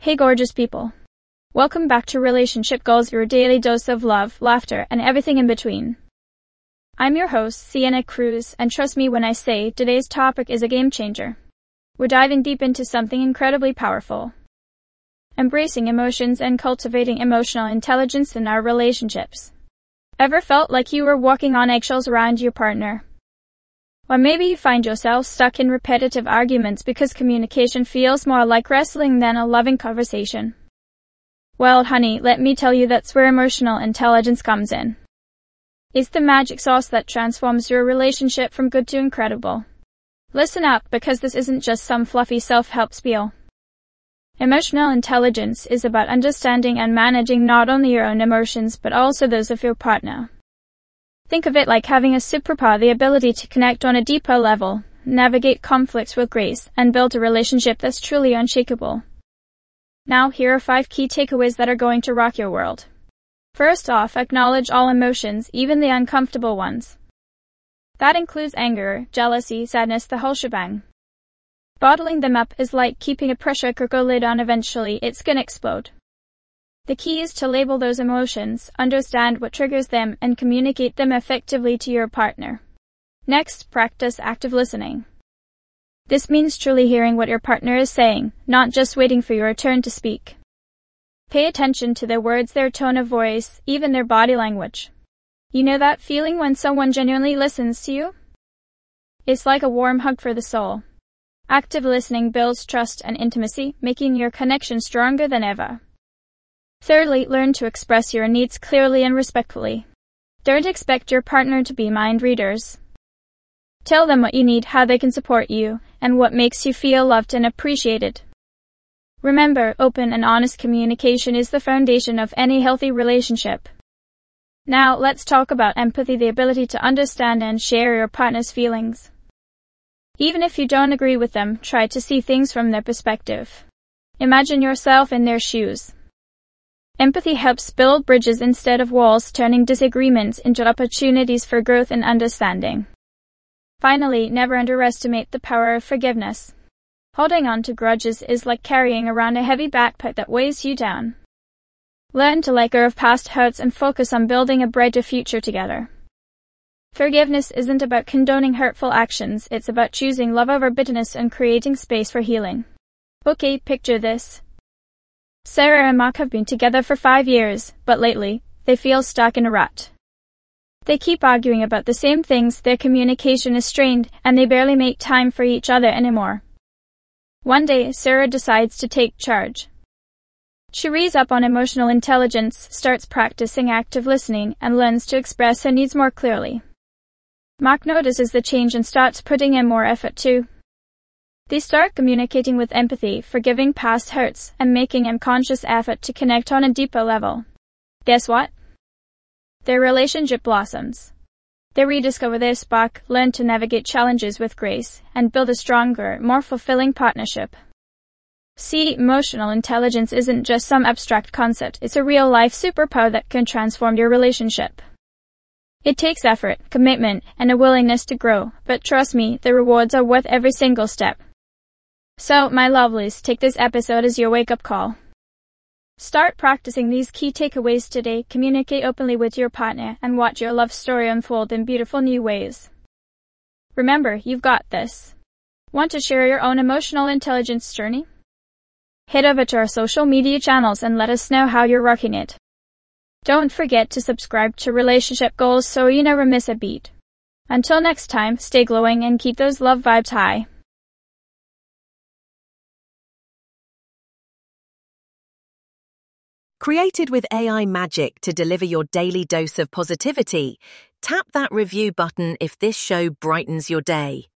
Hey gorgeous people. Welcome back to Relationship Goals, your daily dose of love, laughter, and everything in between. I'm your host, Sienna Cruz, and trust me when I say today's topic is a game changer. We're diving deep into something incredibly powerful. Embracing emotions and cultivating emotional intelligence in our relationships. Ever felt like you were walking on eggshells around your partner? Or maybe you find yourself stuck in repetitive arguments because communication feels more like wrestling than a loving conversation. Well, honey, let me tell you that's where emotional intelligence comes in. It's the magic sauce that transforms your relationship from good to incredible. Listen up, because this isn't just some fluffy self-help spiel. Emotional intelligence is about understanding and managing not only your own emotions but also those of your partner. Think of it like having a superpower, the ability to connect on a deeper level, navigate conflicts with grace, and build a relationship that's truly unshakable. Now, here are 5 key takeaways that are going to rock your world. First off, acknowledge all emotions, even the uncomfortable ones. That includes anger, jealousy, sadness, the whole shebang. Bottling them up is like keeping a pressure cooker lid on. Eventually, it's gonna explode. The key is to label those emotions, understand what triggers them, and communicate them effectively to your partner. Next, practice active listening. This means truly hearing what your partner is saying, not just waiting for your turn to speak. Pay attention to their words, their tone of voice, even their body language. You know that feeling when someone genuinely listens to you? It's like a warm hug for the soul. Active listening builds trust and intimacy, making your connection stronger than ever. Thirdly, learn to express your needs clearly and respectfully. Don't expect your partner to be mind readers. Tell them what you need, how they can support you, and what makes you feel loved and appreciated. Remember, open and honest communication is the foundation of any healthy relationship. Now, let's talk about empathy, the ability to understand and share your partner's feelings. Even if you don't agree with them, try to see things from their perspective. Imagine yourself in their shoes. Empathy helps build bridges instead of walls, turning disagreements into opportunities for growth and understanding. Finally, never underestimate the power of forgiveness. Holding on to grudges is like carrying around a heavy backpack that weighs you down. Learn to let go of past hurts and focus on building a brighter future together. Forgiveness isn't about condoning hurtful actions, it's about choosing love over bitterness and creating space for healing. Okay, picture this. Sarah and Mark have been together for 5 years, but lately, they feel stuck in a rut. They keep arguing about the same things, their communication is strained, and they barely make time for each other anymore. One day, Sarah decides to take charge. She reads up on emotional intelligence, starts practicing active listening, and learns to express her needs more clearly. Mark notices the change and starts putting in more effort too. They start communicating with empathy, forgiving past hurts, and making a conscious effort to connect on a deeper level. Guess what? Their relationship blossoms. They rediscover their spark, learn to navigate challenges with grace, and build a stronger, more fulfilling partnership. See, emotional intelligence isn't just some abstract concept, it's a real-life superpower that can transform your relationship. It takes effort, commitment, and a willingness to grow, but trust me, the rewards are worth every single step. So, my lovelies, take this episode as your wake-up call. Start practicing these key takeaways today, communicate openly with your partner, and watch your love story unfold in beautiful new ways. Remember, you've got this. Want to share your own emotional intelligence journey? Head over to our social media channels and let us know how you're rocking it. Don't forget to subscribe to Relationship Goals so you never miss a beat. Until next time, stay glowing and keep those love vibes high. Created with AI magic to deliver your daily dose of positivity, tap that review button if this show brightens your day.